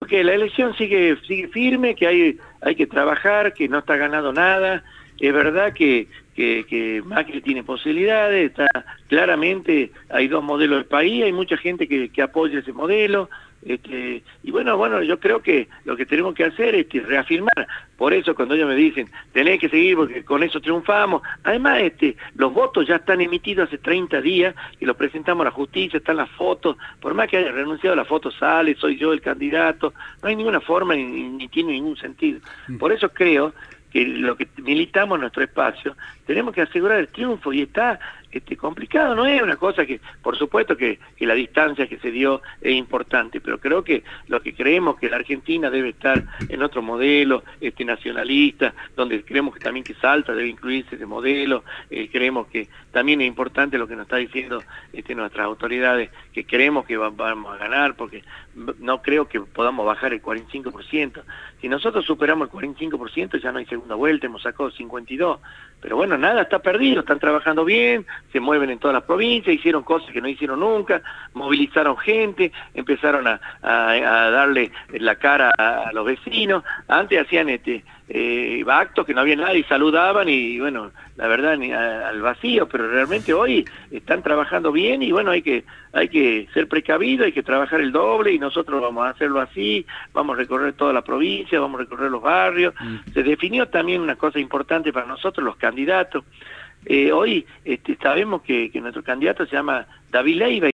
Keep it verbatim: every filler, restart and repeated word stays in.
que la elección sigue sigue firme, que hay hay que trabajar, que no está ganado nada. Es verdad que, que, que Macri tiene posibilidades, está claramente, hay dos modelos del país, hay mucha gente que, que apoya ese modelo, este, y bueno, bueno, yo creo que lo que tenemos que hacer es este, reafirmar. Por eso cuando ellos me dicen, tenés que seguir porque con eso triunfamos, además este, los votos ya están emitidos hace treinta días, y los presentamos a la justicia, están las fotos, por más que haya renunciado, la foto sale, soy yo el candidato, no hay ninguna forma ni, ni tiene ningún sentido. Por eso creo que lo que militamos en nuestro espacio, tenemos que asegurar el triunfo, y está este, complicado, no es una cosa que, por supuesto que, que la distancia que se dio es importante, pero creo que lo que creemos que la Argentina debe estar en otro modelo este, nacionalista, donde creemos que también que Salta debe incluirse ese modelo, eh, creemos que también es importante lo que nos está diciendo este, nuestras autoridades, que creemos que va, vamos a ganar, porque no creo que podamos bajar el cuarenta y cinco por ciento. Si nosotros superamos el cuarenta y cinco por ciento ya no hay segunda vuelta, hemos sacado cincuenta y dos, pero bueno, nada está perdido, están trabajando bien, se mueven en todas las provincias, hicieron cosas que no hicieron nunca, movilizaron gente, empezaron a, a, a darle la cara a, a los vecinos. Antes hacían este eh, actos que no había nadie, saludaban y bueno, la verdad ni a, al vacío, pero realmente hoy están trabajando bien y bueno, hay que hay que ser precavido, hay que trabajar el doble y nosotros vamos a hacerlo así, vamos a recorrer toda la provincia, vamos a recorrer los barrios. Mm. Se definió también una cosa importante para nosotros, los candidatos. Eh, hoy este, sabemos que, que nuestro candidato se llama David Leiva.